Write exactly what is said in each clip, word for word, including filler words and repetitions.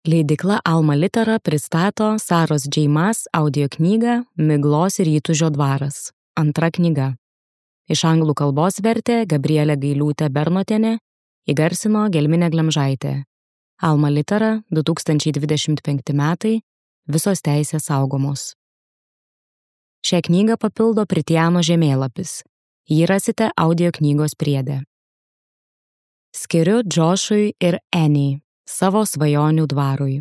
Leidykla Alma Litera pristato Saros J. Maas audio knygą Miglos ir įtūžio dvaras. Antra knyga. Iš anglų kalbos vertė Gabrielė Gailiūtė Bernotienė, įgarsino Gelminė Glemžaitė. Alma Litera, du tūkstančiai dvidešimt penkti metai, visos teisės saugomos. Šią knygą papildo Pritiano žemėlapis. Jį rasite audio knygos priede. Skiriu Džošui ir Eni savo svajonių dvarui.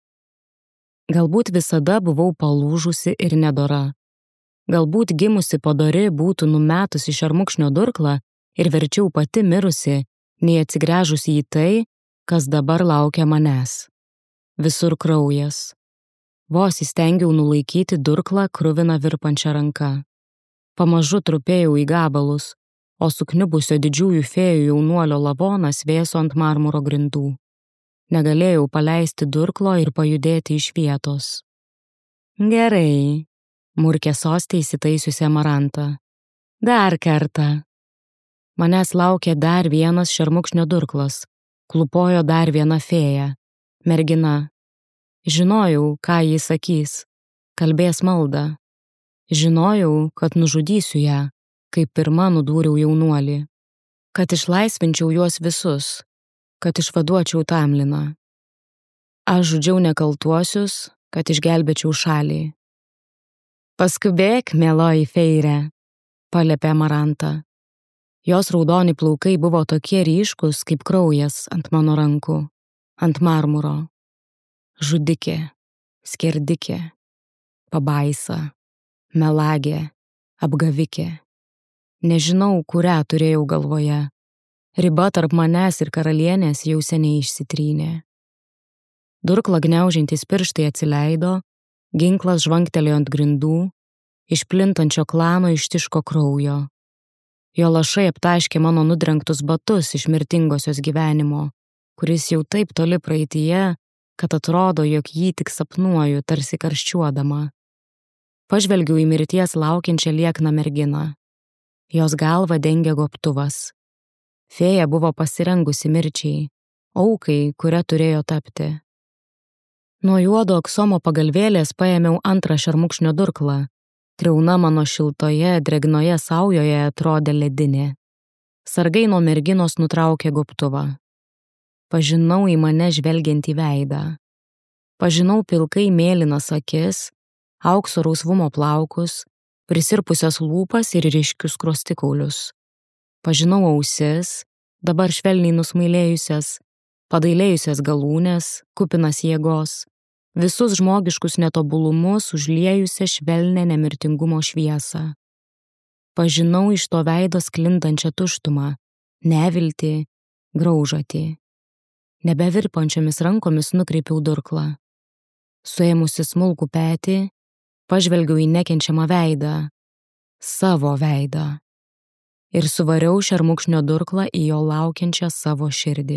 Galbūt visada buvau palūžusi ir nedora. Galbūt gimusi padori būtų numetusi šermukšnio durklą ir verčiau pati mirusi, nei atsigręžusi į tai, kas dabar laukia manęs. Visur kraujas. Vos įstengiau nulaikyti durklą kruviną virpančią ranką. Pamažu trupėjau į gabalus, o sukniubusio didžiųjų fėjų jaunuolio lavonas vėso ant marmuro grindų. Negalėjau paleisti durklo ir pajudėti iš vietos. Gerai, murkė sostė įsitaisiusi Amaranta. Dar kartą. Manęs laukė dar vienas šermukšnio durklas, klupojo dar viena fėja, mergina. Žinojau, ką jis sakys, kalbės maldą. Žinojau, kad nužudysiu ją, kaip pirma nudūriau jaunuolį, kad išlaisvinčiau juos visus, kad išvaduočiau Tamliną. Aš žudžiau nekaltuosius, kad išgelbėčiau šalį. Paskubėk, mieloji feire, paliepė Amaranta. Jos raudoni plaukai buvo tokie ryškus, kaip kraujas ant mano rankų, ant marmuro. Žudikė, skerdikė, pabaisa, melagė, apgavikė. Nežinau, kurią turėjau galvoje. Riba tarp manęs ir karalienės jau seniai išsitrynė. Durklą gniaužiantys pirštai atsileido, ginklas žvangtelėjo ant grindų, iš plintančio klano ištiško kraujo. Jo lašai aptaškė mano nudrengtus batus iš mirtingosios gyvenimo, kuris jau taip toli praeityje, kad atrodo, jog jį tik sapnuoju, tarsi karščiuodama. Pažvelgiau į mirties laukiančią liekną merginą. Jos galvą dengė gobtuvas. Fėja buvo pasirengusi mirčiai, aukai, kuria turėjo tapti. Nuo juodo aksomo pagalvėlės paėmiau antrą šermukšnio durklą. Kriauna mano šiltoje, drėgnoje saujoje atrodė ledinė. Sargai nuo merginos nutraukė gobtuvą. Pažinau į mane žvelgiantį veidą. Pažinau pilkai mėlynas akis, aukso rausvumo plaukus, prisirpusias lūpas ir ryškius skruostikaulius. Pažinau ausis, dabar švelniai nusmailėjusias, padailėjusias galūnes, kupinas jėgos, visus žmogiškus netobulumus užliejusią švelnę nemirtingumo šviesą. Pažinau iš to veido sklindančią tuštumą, neviltį, graužatį. Nebevirpančiomis rankomis nukreipiau durklą. Suėmusi smulkų petį, pažvelgiau į nekenčiamą veidą, savo veidą. Ir suvariau šermukšnio durklą į jo laukiančią savo širdį.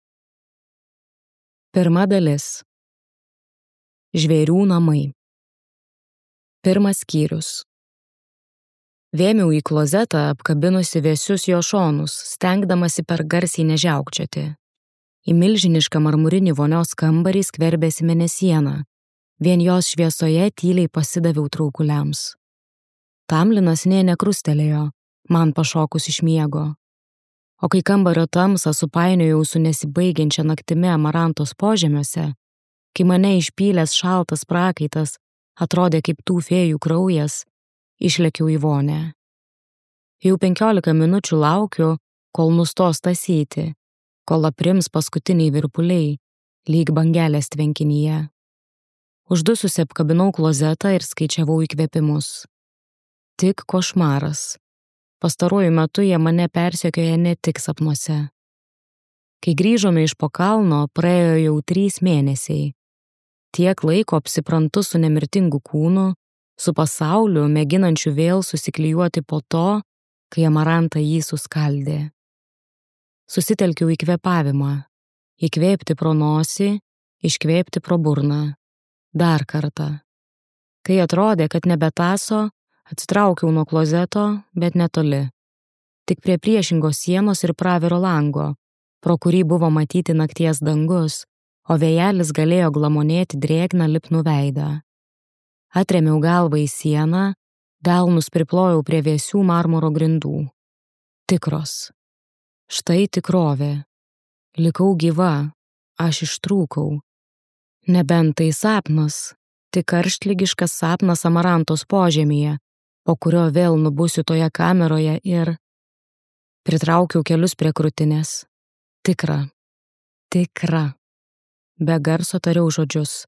Pirma dalis. Žvėrių namai. Pirmas skyrius. Vėmiau į klozetą, apkabinusi vėsius jo šonus, stengdamasi per garsiai nežiaukčioti. Į milžinišką marmurinį vonios kambarį skverbėsi mėnesiena. Vien jos šviesoje tyliai pasidaviau traukuliams. Tamlinas nė nekrustelėjo, man pašokus iš miego. O kai kambario tamsą supainiojau su nesibaigiančia naktimi Amarantos požemiuose, kai mane išpylęs šaltas prakaitas atrodė kaip tų fėjų kraujas, išlėkiau į vonę. Jau penkiolika minučių laukiu, kol nustos tasyti, kol aprims paskutiniai virpuliai, lyg bangelės tvenkinyje. Uždususi apkabinau klozetą ir skaičiavau įkvėpimus. Tik košmaras. Pastaruoju metu jie mane persekioja ne tik sapnuose. Kai grįžome iš po kalno, praėjo jau trys mėnesiai. Tiek laiko apsiprantu su nemirtingu kūnu, su pasauliu, mėginančiu vėl susiklijuoti po to, kai Amaranta jį suskaldė. Susitelkiau į kvėpavimą. Įkvėpti pro nosį, iškvėpti pro burną. Dar kartą. Kai atrodė, kad nebetaso, atsitraukiau nuo klozeto, bet netoli. Tik prie priešingos sienos ir praviro lango, pro kurį buvo matyti nakties dangus, o vėjelis galėjo glamonėti drėgną lipnų veidą. Atremiau galvą į sieną, delnus priplojau prie vėsių marmuro grindų. Tikros. Štai tikrovė. Likau gyva, aš ištrūkau. Nebent tai sapnas, tik karštligiškas sapnas Amarantos požemyje, po kurio vėl nubusiu toje kameroje ir... Pritraukiau kelius prie krūtinės. Tikra. Tikra. Be garso tariau žodžius.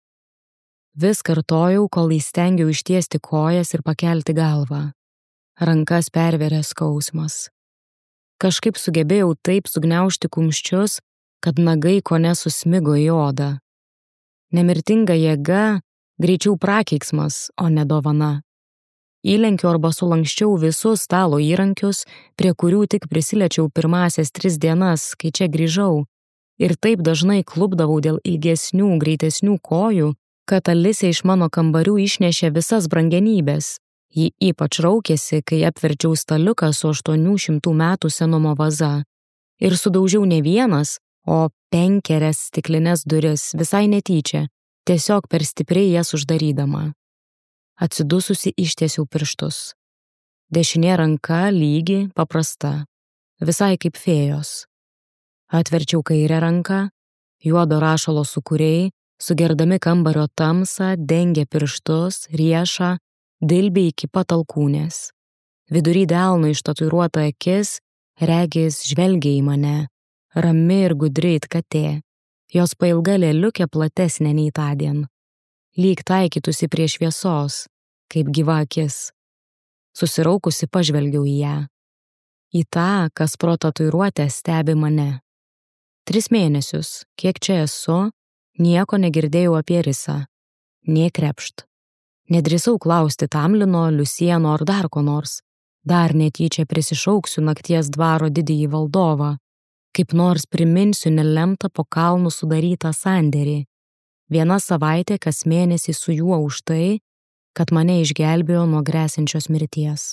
Vis kartojau, kol įstengiau ištiesti kojas ir pakelti galvą. Rankas perverė skausmas. Kažkaip sugebėjau taip sugniaužti kumščius, kad nagai kone susmigo į odą. Nemirtinga jėga, greičiau prakeiksmas, o ne dovana. Įlenkiau arba sulankščiau visus stalo įrankius, prie kurių tik prisiliečiau pirmasias tris dienas, kai čia grįžau, ir taip dažnai klupdavau dėl ilgesnių, greitesnių kojų, kad Alisė iš mano kambarių išnešė visas brangenybės. Ji ypač raukėsi, kai apverčiau staliuką su aštuonių šimtų metų senumo vaza. Ir sudaužiau ne vienas, o penkerias stiklines duris visai netyčia, tiesiog per stipriai jas uždarydama. Atsidususi ištiesiau pirštus. Dešinė ranka lygi, paprasta, visai kaip fėjos. Atverčiau kairę ranką, juodo rašalo sūkuriai, sugerdami kambario tamsą, dengė pirštus, riešą, dilbį iki pat alkūnės. Vidury delno ištatuiruota akis, regis žvelgia į mane, rami ir gudri it katė, jos pailga lėliukė platesnė nei tądien. Lyg taikytųsi prie šviesos, kaip gyva akis. Susiraukusi pažvelgiau į ją. Į tą, kas pro tatuiruotę stebi mane. Tris mėnesius, kiek čia esu, nieko negirdėjau apie Risą. Nė krepšt. Nedrįsau klausti Tamlino, Liusieno ar dar ko nors. Dar netyčia prisišauksiu nakties dvaro didįjį valdovą. Kaip nors priminsiu nelemtą po kalnų sudarytą sandėrį. Viena savaitė kas mėnesį su juo už tai, kad mane išgelbėjo nuo gresiančios mirties.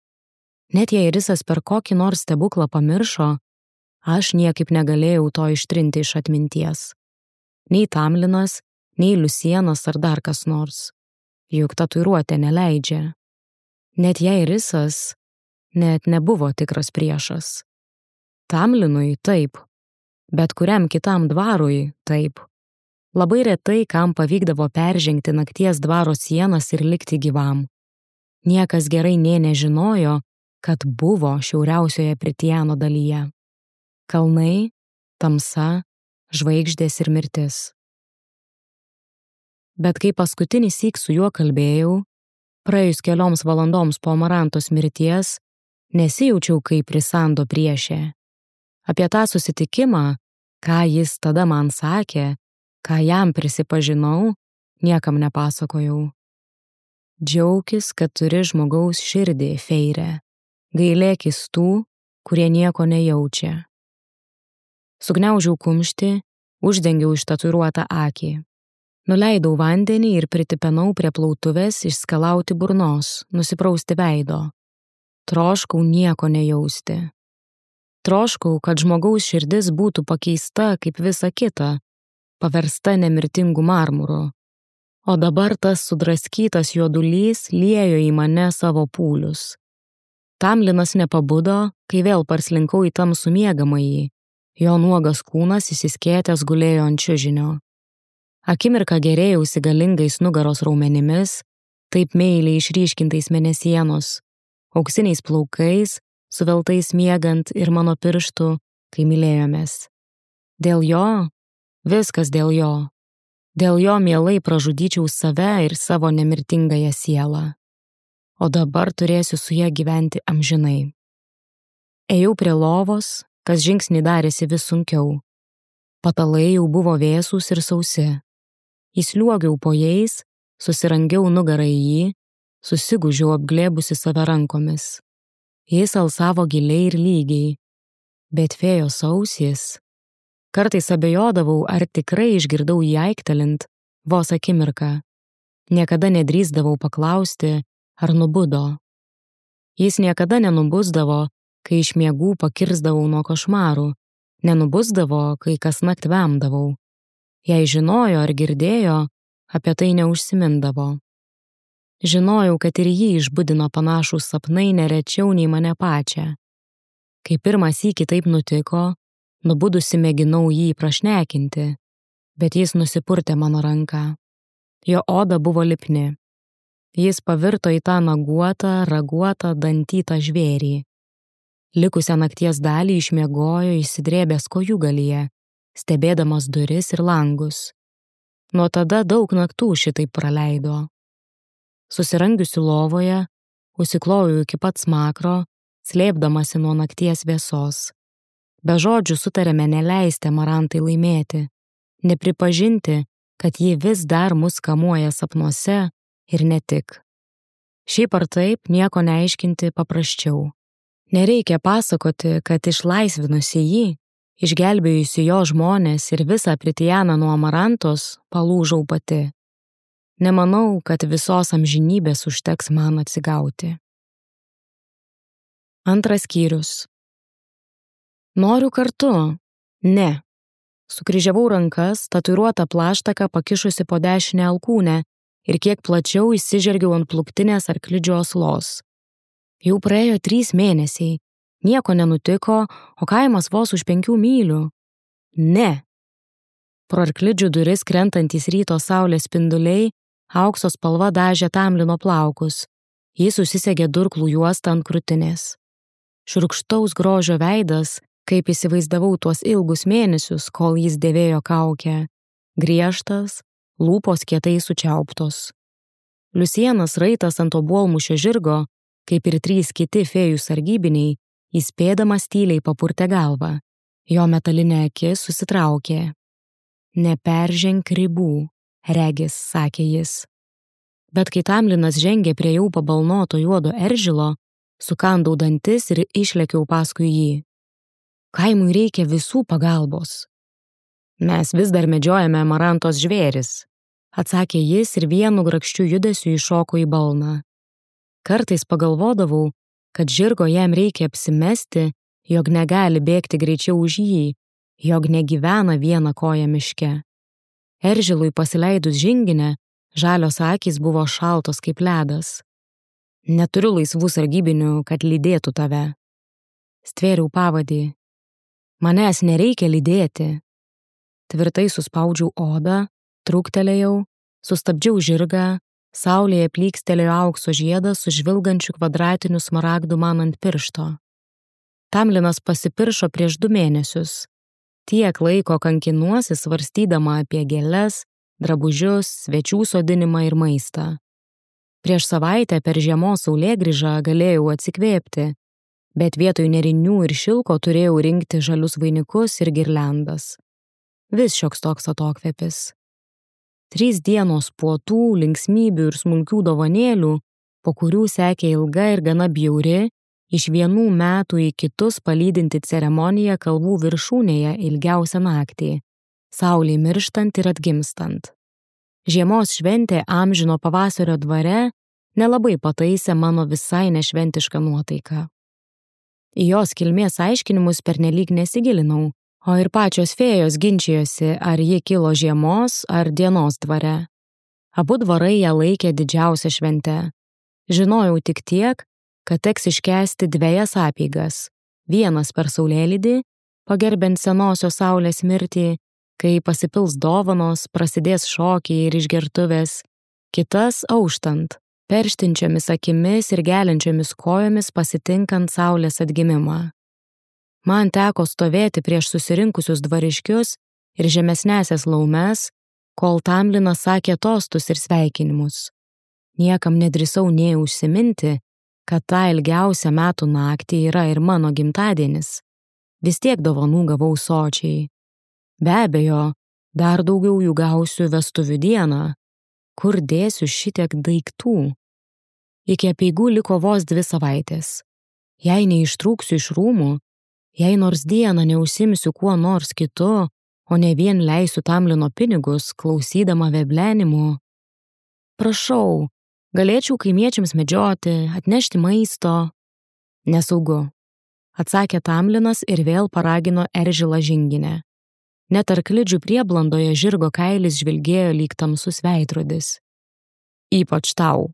Net jei Risas per kokį nors stebuklą pamiršo, aš niekaip negalėjau to ištrinti iš atminties. Nei Tamlinas, nei Liusienas ar dar kas nors. Juk tatuiruotė neleidžia. Net jei Risas net nebuvo tikras priešas. Tamlinui taip, bet kuriam kitam dvarui taip. Labai retai kam pavykdavo peržengti nakties dvaro sienas ir likti gyvam. Niekas gerai nė nežinojo, kad buvo šiauriausioje Pritiano dalyje. Kalnai, tamsa, žvaigždės ir mirtis. Bet kai paskutinį syk su juo kalbėjau, praėjus kelioms valandoms po Amarantos mirties, nesijaučiau kaip Risando priešė. Apie tą susitikimą, ką jis tada man sakė, ką jam prisipažinau, niekam nepasakojau. Džiaukis, kad turi žmogaus širdį, Feire. Gailėkis tų, kurie nieko nejaučia. Sugniaužiau kumštį, uždengiau ištatuiruotą akį. Nuleidau vandenį ir pritipenau prie plautuvės išskalauti burnos, nusiprausti veido. Troškau nieko nejausti. Troškau, kad žmogaus širdis būtų pakeista kaip visa kita, paversta nemirtingu marmuru. O dabar tas sudraskytas juodulys liejo į mane savo pūlius. Tamlinas nepabudo, kai vėl parslinkau į tamsų miegamąjį. Jo nuogas kūnas įsiskėtęs gulėjo ant čiužinio. Akimirką gerėjausi galingais nugaros raumenimis, taip meiliai išryškintais mėnesienos, auksiniais plaukais, suveltais miegant ir mano pirštų, kai mylėjomės. Dėl jo, viskas dėl jo. Dėl jo mielai pražudyčiau save ir savo nemirtingąją sielą. O dabar turėsiu su ja gyventi amžinai. Ėjau prie lovos, kas žingsnį darėsi vis sunkiau. Patalai jau buvo vėsūs ir sausi. Įsliuogiau po jais, susirangiau nugarą į jį, susigūžiau apglėbusi save rankomis. Jis alsavo giliai ir lygiai, bet fėjos ausys. Kartais abejodavau, ar tikrai išgirdau jį aiktelint, vos akimirką. Niekada nedrįsdavau paklausti, ar nubudo. Jis niekada nenubusdavo, kai iš miegų pakirsdavau nuo košmarų, nenubusdavo, kai kasnakt vemdavau. Jei žinojo ar girdėjo, apie tai neužsimindavo. Žinojau, kad ir jį išbudino panašūs sapnai nerečiau nei mane pačią. Kai pirmas sykį taip nutiko, nubudusi mėginau jį prašnekinti, bet jis nusipurtė mano ranką. Jo oda buvo lipni. Jis pavirto į tą naguotą, raguotą, dantytą žvėrį. Likusią nakties dalį išmiegojo įsidrėbęs kojūgalyje, stebėdamas duris ir langus. Nuo tada daug naktų šitaip praleido. Susirangiusi lovoje, užsiklojau iki pat smakro, slėpdamasi nuo nakties vėsos. Be žodžių sutarėme neleisti Amarantai laimėti, nepripažinti, kad ji vis dar mus kamuoja sapnuose ir ne tik. Šiaip ar taip nieko neaiškinti paprasčiau. Nereikia pasakoti, kad išlaisvinusi jį, išgelbėjusi jo žmonės ir visą Pritianą nuo Amarantos, palūžau pati. Nemanau, kad visos amžinybės užteks man atsigauti. Antras skyrius. Noriu kartu. Ne. Sukryžiavau rankas, tatuiruotą plaštaką pakišusi po dešinę alkūnę ir kiek plačiau įsižergiau ant pluktinės arklidžio oslos. Jau praėjo trys mėnesiai, nieko nenutiko, o kaimas vos už penkių mylių. Ne. Pro arklidžių duris krentantys ryto saulės spinduliai, aukso spalva dažė Tamlino plaukus. Jis susisegė durklų juostą ant krūtinės. Šiurkštaus grožio veidas, kaip įsivaizdavau tuos ilgus mėnesius, kol jis dėvėjo kaukę. Griežtas, lūpos kietai sučiauptos. Liusienas raitas ant obuolmušio žirgo, kaip ir trys kiti fėjų sargybiniai, įspėdamas tyliai papurtė galvą. Jo metalinė akis susitraukė. Neperženk ribų, regis, sakė jis. Bet kai Tamlinas žengė prie jau pabalnoto juodo eržilo, sukandau dantis ir išlėkiau paskui jį. Kaimui reikia visų pagalbos. Mes vis dar medžiojame Amarantos žvėris, atsakė jis ir vienu grakščiu judesiu įšoko į balną. Kartais pagalvodavau, kad žirgo jam reikia apsimesti, jog negali bėgti greičiau už jį, jog negyvena vieną koją miške. Eržilui pasileidus žinginę, žalios akys buvo šaltos kaip ledas. Neturiu laisvų sargybinių, kad lydėtų tave. Stvėriau pavadį. Manęs nereikia lydėti. Tvirtai suspaudžiau odą, trūktelėjau, sustabdžiau žirgą, saulėje plykstelėjo aukso žiedas su žvilgančiu kvadratiniu smaragdu man ant piršto. Tamlinas pasipiršo prieš du mėnesius. Tiek laiko kankinuosi svarstydama apie gėles, drabužius, svečių sodinimą ir maistą. Prieš savaitę per žiemos saulėgrįžą galėjau atsikvėpti, bet vietoj nerinių ir šilko turėjau rinkti žalius vainikus ir girliandas. Vis šioks toks atokvėpis. Trys dienos puotų, linksmybių ir smulkių dovanėlių, po kurių sekė ilga ir gana bjauri, iš vienų metų į kitus palydinti ceremoniją kalvų viršūnėje ilgiausią naktį, saulei mirštant ir atgimstant. Žiemos šventė amžino pavasario dvare nelabai pataisė mano visai nešventišką nuotaiką. Į jos kilmės aiškinimus pernelyg nesigilinau, o ir pačios fėjos ginčijosi, ar ji kilo žiemos ar dienos dvare. Abu dvarai ją laikė didžiausia švente. Žinojau tik tiek, kad teks iškęsti dvejas apeigas. Vienas per saulėlydį, pagerbiant senosios saulės mirtį, kai pasipils dovanos, prasidės šokiai ir išgertuvės. Kitas auštant, perštinčiomis akimis ir geliančiomis kojomis pasitinkant saulės atgimimą. Man teko stovėti prieš susirinkusius dvariškius ir žemesnėsias laumes, kol Tamlinas sakė tostus ir sveikinimus. Niekam nedrįsau nė užsiminti, kad tą ilgiausią metų naktį yra ir mano gimtadienis. Vis tiek dovanų gavau sočiai. Be abejo, dar daugiau jų gausiu vestuvių dieną. Kur dėsiu šitiek daiktų? Iki apeigų liko vos dvi savaitės. Jei neištrūksiu iš rūmų, jei nors dieną neužsimsiu kuo nors kitu, o ne vien leisiu Tamlino pinigus, klausydama veblenimų. Prašau, galėčiau kaimiečiams medžioti, atnešti maisto. Nesaugu, atsakė Tamlinas ir vėl paragino eržilą žinginę. Net arklidžių prieblandoje žirgo kailis žvilgėjo lyg tamsus veidrodis. Ypač tau.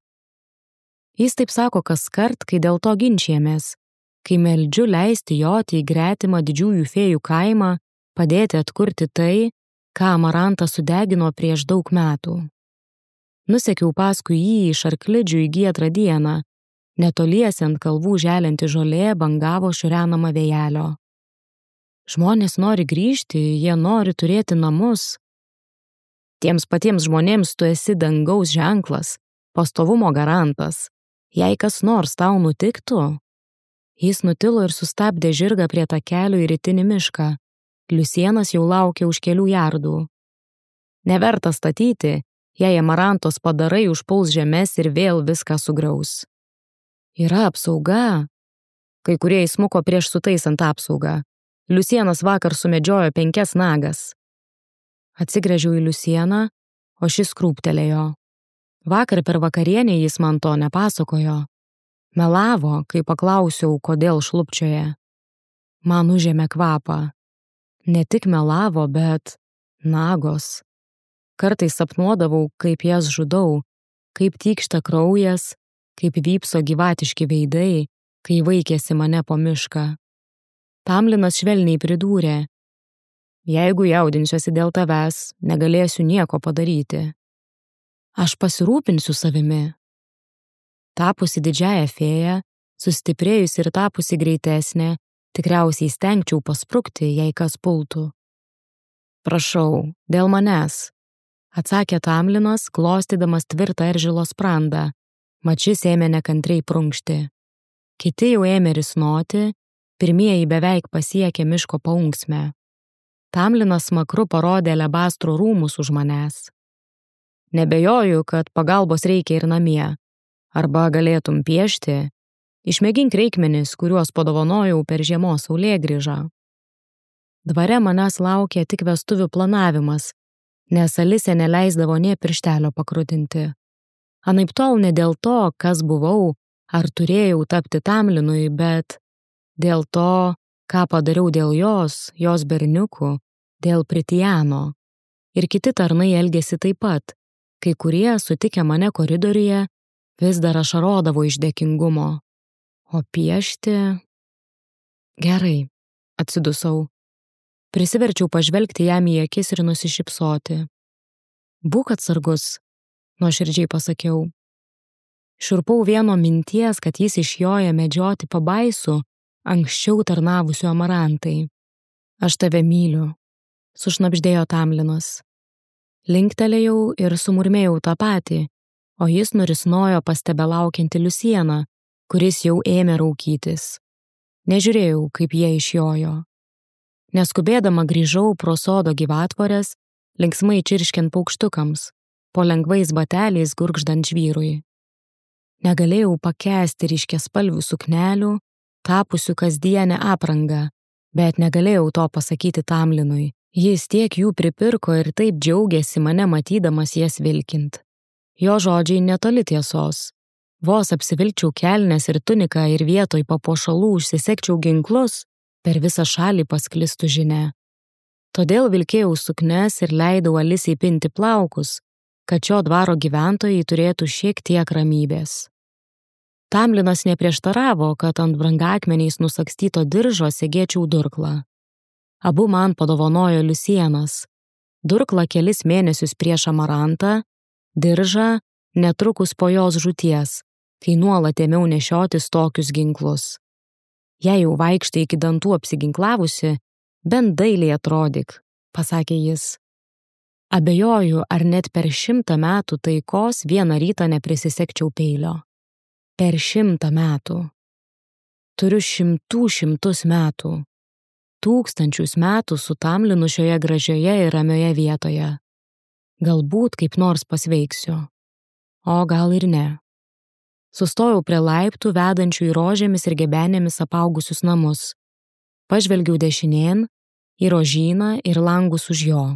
Jis taip sako kaskart, kai dėl to ginčiamės, kai meldžiu leisti joti į gretimą didžiųjų fėjų kaimą, padėti atkurti tai, ką Amarantas sudegino prieš daug metų. Nusekiau paskui jį iš arklidžių į giedrą dieną, netoliese ant kalvų želianti žolė bangavo šiurenamą vėjelio. Žmonės nori grįžti, jie nori turėti namus. Tiems patiems žmonėms tu esi dangaus ženklas, pastovumo garantas. Jei kas nors tau nutiktų. Jis nutilo ir sustabdė žirgą prie takelio į rytinį mišką. Liusienas jau laukė už kelių jardų. Neverta statyti, jei Amarantos padarai užpuls žemes ir vėl viską sugriaus. Yra apsauga. Kai kurie įsmuko prieš sutaisant apsaugą. Liusienas vakar sumedžiojo penkias nagas. Atsigręžiau į Liusieną, o šis krūptelėjo. Vakar per vakarienę jis man to nepasakojo. Melavo, kai paklausiau, kodėl šlubčioje. Man užėmė kvapą. Ne tik melavo, bet nagos. Kartais sapnuodavau, kaip jas žudau, kaip tykšta kraujas, kaip vypso gyvatiški veidai, kai vaikėsi mane po mišką. Tamlinas švelniai pridūrė. Jeigu jaudinsiuosi dėl tavęs, negalėsiu nieko padaryti. Aš pasirūpinsiu savimi. Tapusi didžiąją fėją, sustiprėjusi ir tapusi greitesnė, tikriausiai stengčiau pasprukti, jei kas pultų. Prašau, dėl manęs, atsakė Tamlinas, glostydamas tvirtą eržilo sprandą. Mat šis ėmė nekantriai prunkšti. Kiti jau ėmė risnoti, pirmieji beveik pasiekė miško paunksmę. Tamlinas smakru parodė alebastro rūmus už manęs. Nebejoju, kad pagalbos reikia ir namie. Arba galėtum piešti, išmėgink reikmenis, kuriuos padovanojau per žiemos saulėgrįžą. Dvare manęs laukė tik vestuvių planavimas, nes Alisė neleisdavo nė pirštelio pakrutinti. Anaiptol ne dėl to, kas buvau, ar turėjau tapti Tamlinui, bet dėl to, ką padariau dėl jos, jos berniukų, dėl Pritijano. Ir kiti tarnai elgėsi taip pat, kai kurie, sutikę mane koridoriuje, vis dar ašarodavo iš dėkingumo. O piešti... Gerai, atsidusau. Prisiverčiau pažvelgti jam į akis ir nusišypsoti. Būk atsargus, nuoširdžiai pasakiau. Šiurpau vieno minties, kad jis išjoja medžioti pabaisų, anksčiau tarnavusių Amarantai. Aš tave myliu, sušnabždėjo Tamlinas. Linktelėjau ir sumurmėjau tą patį, o jis nurisnojo pas tebelaukiantį Liusieną, kuris jau ėmė raukytis. Nežiūrėjau, kaip jie išjojo. Neskubėdama grįžau pro sodo gyvatvorės, linksmai čirškiant paukštukams, po lengvais bateliais gurgždant žvyrui. Negalėjau pakęsti ryškiaspalvių suknelių, tapusių kasdienę aprangą, bet negalėjau to pasakyti Tamlinui. Jis tiek jų pripirko ir taip džiaugiasi mane matydamas jas vilkint. Jo žodžiai netoli tiesos. Vos apsivilčiau kelnes ir tuniką ir vietoj papuošalų užsisekčiau ginklus, per visą šalį pasklistų žinia. Todėl vilkėjau suknes ir leidau Alisei pinti plaukus, kad šio dvaro gyventojai turėtų šiek tiek ramybės. Tamlinas neprieštaravo, kad ant brangakmeniais nusakstyto diržo segėčiau durklą. Abu man padovanojo Liusienas. Durklą kelis mėnesius prieš Amarantą, diržą netrukus po jos žūties, kai nuolat ėmiau nešiotis tokius ginklus. Jei jau vaikštai iki dantų apsiginklavusi, bent dailiai atrodyk, pasakė jis. Abejoju, ar net per šimtą metų taikos vieną rytą neprisisekčiau peilio. Per šimtą metų. Turiu šimtų šimtus metų. Tūkstančius metų su Tamlinu šioje gražioje ir ramioje vietoje. Galbūt kaip nors pasveiksiu. O gal ir ne. Sustojau prie laiptų vedančių į rožėmis ir gebenėmis apaugusius namus. Pažvelgiau dešinėn, į rožyną ir langus už jo.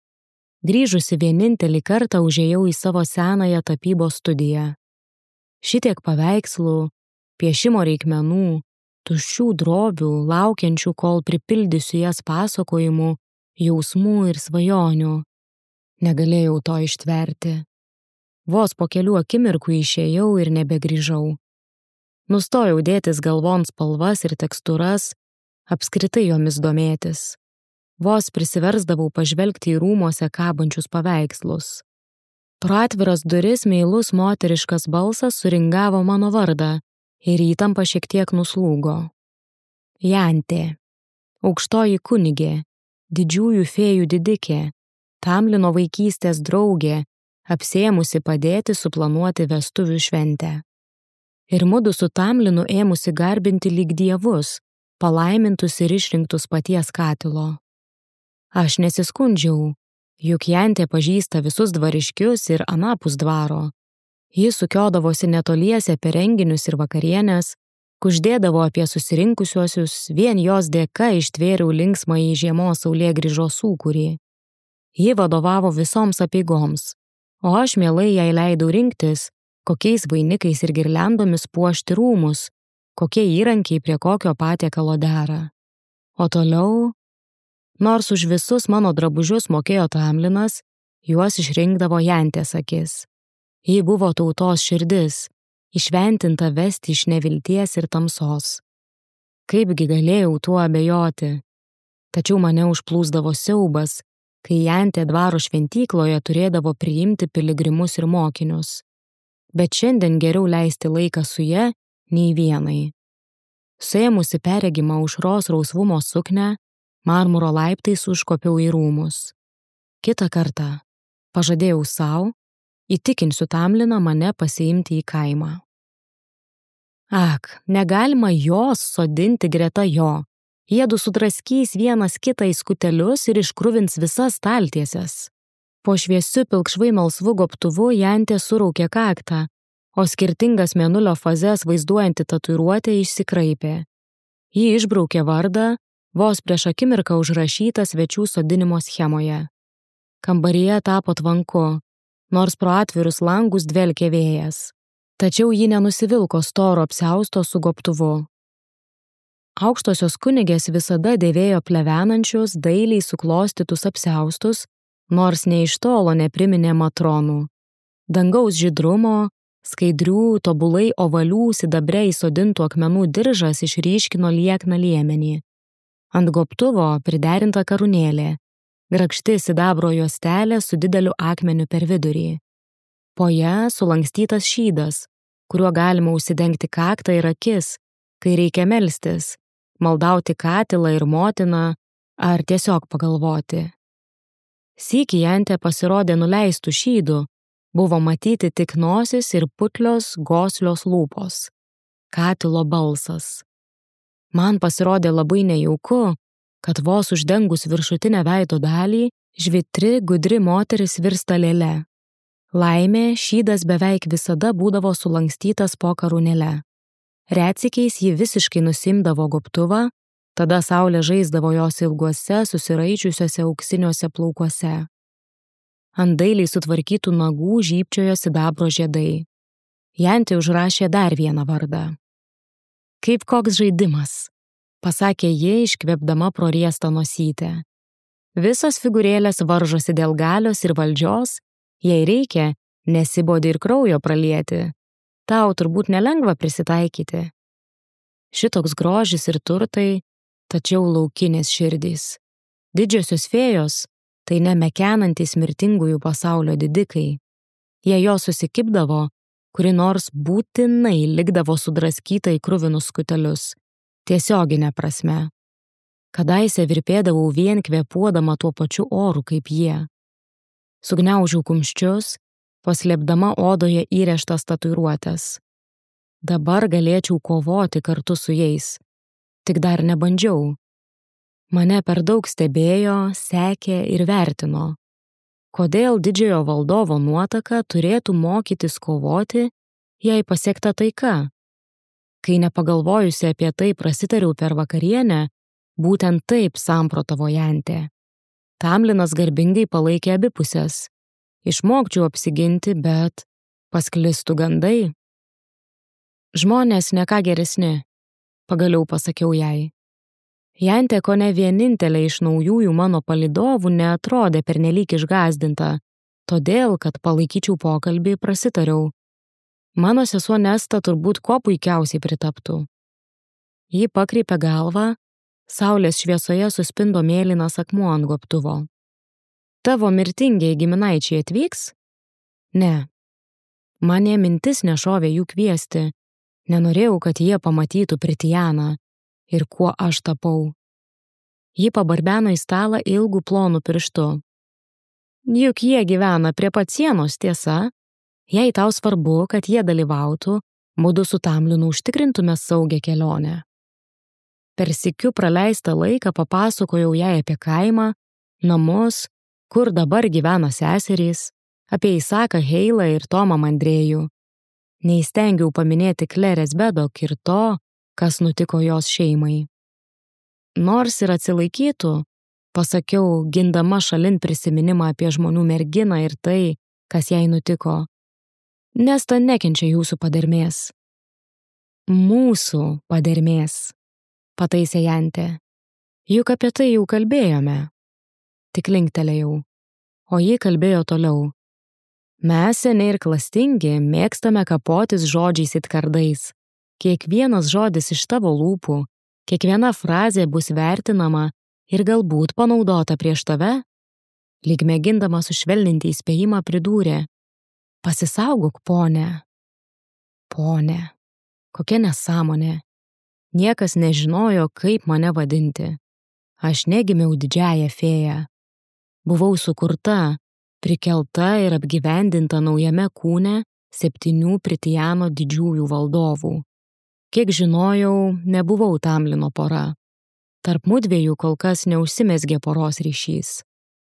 Grįžusi vienintelį kartą užėjau į savo senąją tapybos studiją. Šitiek paveikslų, piešimo reikmenų, tuščių drobių, laukiančių, kol pripildysiu jas pasakojimų, jausmų ir svajonių. Negalėjau to ištverti. Vos po kelių akimirkų išėjau ir nebegrįžau. Nustojau dėtis galvon spalvas ir tekstūras, apskritai jomis domėtis. Vos prisiversdavau pažvelgti į rūmuose kabančius paveikslus. Pro atviras duris meilus moteriškas balsas suringavo mano vardą ir įtampa šiek tiek nuslūgo. Jantė, aukštoji kunigė, didžiųjų fėjų didikė, Tamlino vaikystės draugė, apsėmusi padėti suplanuoti vestuvių šventę. Ir mudu su Tamlinu ėmusi garbinti lyg dievus, palaimintus ir išrinktus paties katilo. Aš nesiskundžiau, juk Jantė pažįsta visus dvariškius ir anapus dvaro. Jis sukiodavosi netoliese per renginius ir vakarienės, kuždėdavo apie susirinkusiuosius, vien jos dėka ištvėriau linksmą į žiemos saulėgrįžos sūkurį. Ji vadovavo visoms apeigoms, o aš mielai jai leidau rinktis, kokiais vainikais ir girliandomis puošti rūmus, kokie įrankiai prie kokio patiekalo dera. O toliau, nors už visus mano drabužius mokėjo Tamlinas, juos išrinkdavo Jantės akis. Ji buvo tautos širdis, išventinta vesti iš nevilties ir tamsos. Kaipgi galėjau tuo abejoti? Tačiau mane užplūsdavo siaubas, kai Jantė dvaro šventykloje turėdavo priimti piligrimus ir mokinius. Bet šiandien geriau leisti laiką su ja nei vienai. Suėmusi perregimą aušros rausvumo suknę, marmuro laiptais užkopiau į rūmus. Kitą kartą pažadėjau sau, įtikinsiu Tamliną mane pasiimti į kaimą. Ak, negalima jos sodinti greta jo. Jiedu sudraskys vienas kitą į skutelius ir iškruvins visas staltieses. Po šviesiu pilkšvai melsvu gobtuvu Jantė suraukė kaktą, o skirtingas mėnulio fazes vaizduojanti tatuiruotė išsikraipė. Ji išbraukė vardą, vos prieš akimirką užrašytą svečių sodinimo schemoje. Kambaryje tapo tvanku, nors pro atvirus langus dvelkė vėjas. Tačiau ji nenusivilko storo apsiausto su gobtuvu. Aukštosios kunigės visada dėvėjo plevenančius, dailiai suklostytus apsiaustus, nors nė iš tolo nepriminė matronų. Dangaus žydrumo, skaidrių, tobulai ovalių sidabre įsodintų akmenų diržas išryškino liekną liemenį. Ant gobtuvo priderinta karūnėlė, grakšti sidabro juostelė su dideliu akmeniu per vidurį. Po ja sulankstytas šydas, kuriuo galima užsidengti kaktą ir akis, kai reikia melstis, maldauti katilą ir motiną, ar tiesiog pagalvoti. Sykį Jantė pasirodė nuleistų šydų, buvo matyti tik nosis ir putlios goslios lūpos. Katilo balsas. Man pasirodė labai nejauku, kad vos uždengus viršutinę veido dalį, žvitri, gudri moteris virsta lėle. Laimė, šydas beveik visada būdavo sulankstytas po karūnėle. Retsykiais ji visiškai nusimdavo gobtuvą, tada saulė žaisdavo jos ilguose, susiraičiusiuose auksiniuose plaukuose. Ant dailiai sutvarkytų nagų žybčiojo sidabro žiedai. Jantė užrašė dar vieną vardą. Kaip koks žaidimas, pasakė ji, iškvėpdama pro riestą nosytę. Visos figūrėlės varžosi dėl galios ir valdžios, jei reikia, nesibodi ir kraujo pralieti. Tau turbūt nelengva prisitaikyti. Šitoks grožis ir turtai, tačiau laukinės širdys. Didžiosios fėjos, tai nemekenantys mirtingųjų pasaulio didikai. Jei jos susikibdavo, kuri nors būtinai likdavo sudraskyta į kruvinus skutelius, tiesioginė prasme. Kadaise virpėdavau vien kvėpuodama tuo pačiu oru kaip jie. Sugniaužiau kumščius, paslėpdama odoje įrėžtas tatuiruotes. Dabar galėčiau kovoti kartu su jais. Tik dar nebandžiau. Mane per daug stebėjo, sekė ir vertino. Kodėl didžiojo valdovo nuotaka turėtų mokytis kovoti, jei pasiekta taika? Kai nepagalvojusi apie tai prasitariau per vakarienę, būtent taip samprotavo Jantė. Tamlinas garbingai palaikė abi pusės. Išmokčiau apsiginti, bet pasklistų gandai. Žmonės ne ką geresni, pagaliau pasakiau jai. Jantė kone vienintelė iš naujųjų mano palydovų neatrodė pernelyg išgąsdinta, todėl, kad palaikyčiau pokalbį, prasitariau. Mano sesuo Nesta turbūt kuo puikiausiai pritaptų. Ji pakreipė galvą, saulės šviesoje suspindo mėlynas akmuo ant gobtuvo. Tavo mirtingiai giminaičiai atvyks? Ne. Mane mintis nešovė jų kviesti. Nenorėjau, kad jie pamatytų Pritianą ir kuo aš tapau. Ji pabarbeno į stalą ilgų plonų pirštu. Juk jie gyvena prie pat sienos, tiesa? Jei tau svarbu, kad jie dalyvautų, mudu su Tamlinu užtikrintume saugią kelionę. Per sykiu praleistą laiką papasakojau jai apie kaimą, namus, kur dabar gyvena seserys, apie Isaką Heilą ir Tomą Mandrėjų. Neįstengiau paminėti Klerės Bedok ir to, kas nutiko jos šeimai. Nors ir atsilaikytų, pasakiau, gindama šalin prisiminimą apie žmonių merginą ir tai, kas jai nutiko. Nesta nekenčia jūsų padermės. Mūsų padermės, pataisė Jantė. Juk apie tai jau kalbėjome. Tik linktelėjau, o ji kalbėjo toliau. Mes seniai ir klastingi mėgstame kapotis žodžiais it kardais. Kiekvienas žodis iš tavo lūpų, kiekviena frazė bus vertinama ir galbūt panaudota prieš tave. Lyg mėgindama sušvelninti įspėjimą pridūrė. Pasisaugok, ponė. Ponė. Kokia nesąmonė. Niekas nežinojo, kaip mane vadinti. Aš negimiau didžiąją fėją. Buvau sukurta, prikelta ir apgyvendinta naujame kūne septynių Pritiano didžiųjų valdovų. Kiek žinojau, nebuvau Tamlino pora. Tarp mudviejų kol kas neužsimezgė poros ryšys.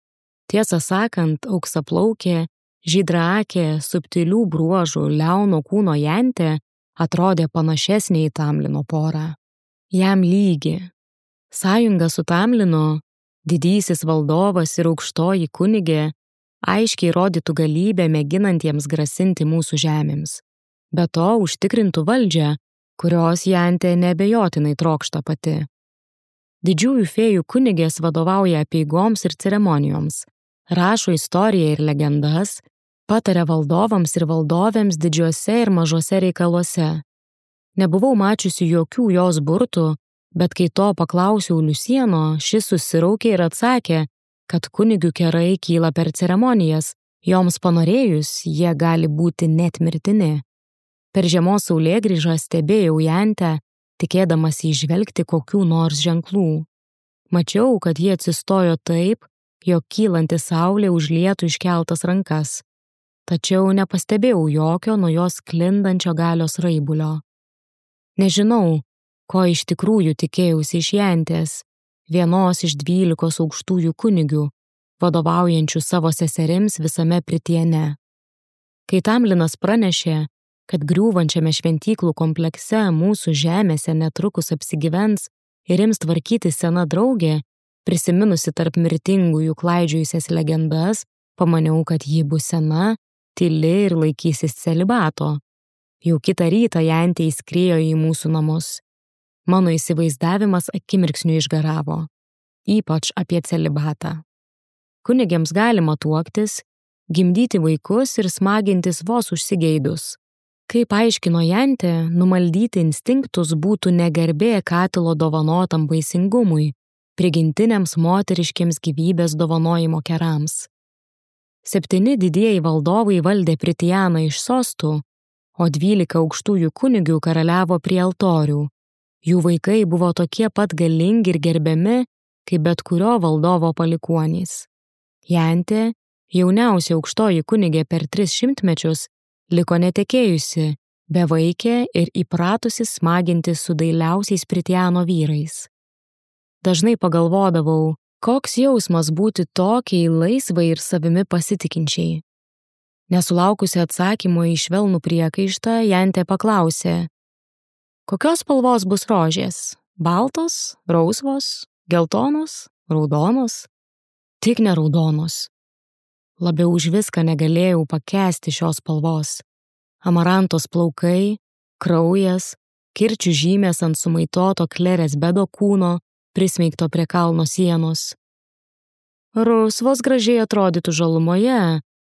Tiesą sakant, auksaplaukė, žydraakė, subtilių bruožų liauno kūno Jantė atrodė panašesnė į Tamlino porą. Jam lygi. Sąjunga su Tamlinu, didysis valdovas ir aukštoji kunigė, aiškiai rodytų galybę mėginantiems grasinti mūsų žemėms. Be to užtikrintų valdžią, kurios Jantė neabejotinai trokšta pati. Didžiųjų fėjų kunigės vadovauja apeigoms ir ceremonijoms, rašo istoriją ir legendas, pataria valdovams ir valdovėms didžiuose ir mažuose reikaluose. Nebuvau mačiusi jokių jos burtų, bet kai to paklausiau Liusieno, šis susiraukė ir atsakė, kad kunigių kerai kyla per ceremonijas, joms panorėjus, jie gali būti net mirtini. Per žiemos saulėgrįžą stebėjau Jantę, tikėdamas įžvelgti kokių nors ženklų. Mačiau, kad jie atsistojo taip, jog kylanti saulė užlietų iškeltas rankas. Tačiau nepastebėjau jokio nuo jos klindančio galios raibulio. Nežinau, ko iš tikrųjų tikėjausi iš Jantės, vienos iš dvylikos aukštųjų kunigių, vadovaujančių savo seserims visame Pritiane. Kai Tamlinas pranešė, kad griūvančiame šventyklų komplekse mūsų žemėse netrukus apsigyvens ir ims tvarkyti sena draugė, prisiminusi tarp mirtingųjų klaidžiojusias legendas, pamaniau, kad ji bus sena, tyli ir laikysis celibato. Jau kitą rytą Jantė įskriejo į mūsų namus. Mano įsivaizdavimas akimirksniu išgaravo, ypač apie celibatą. Kunigiams galima tuoktis, gimdyti vaikus ir smagintis vos užsigeidus. Kaip aiškino Jantė, numaldyti instinktus būtų negarbė katilo dovanotam vaisingumui, prigimtiniams moteriškiams gyvybės dovanojimo kerams. Septyni didieji valdovai valdė Pritianą iš sostų, o dvylika aukštųjų kunigių karaliavo prie altorių. Jų vaikai buvo tokie pat galingi ir gerbiami, kaip bet kurio valdovo palikuonys. Jantė, jauniausia aukštoji kunigė per tris šimtmečius, liko netekėjusi, bevaikė ir įpratusi smagintis su dailiausiais Pritiano vyrais. Dažnai pagalvodavau, koks jausmas būti tokiai laisvai ir savimi pasitikinčiai. Nesulaukusi atsakymo į švelnų priekaištą, Jantė paklausė, kokios spalvos bus rožės? Baltos, rausvos, geltonos, raudonos? Tik ne raudonos. Labiau už viską negalėjau pakęsti šios spalvos. Amarantos plaukai, kraujas, kirčių žymės ant sumaitoto Klerės Bedok kūno, prismeigto prie kalno sienos. Rusvos gražiai atrodytų žalumoje,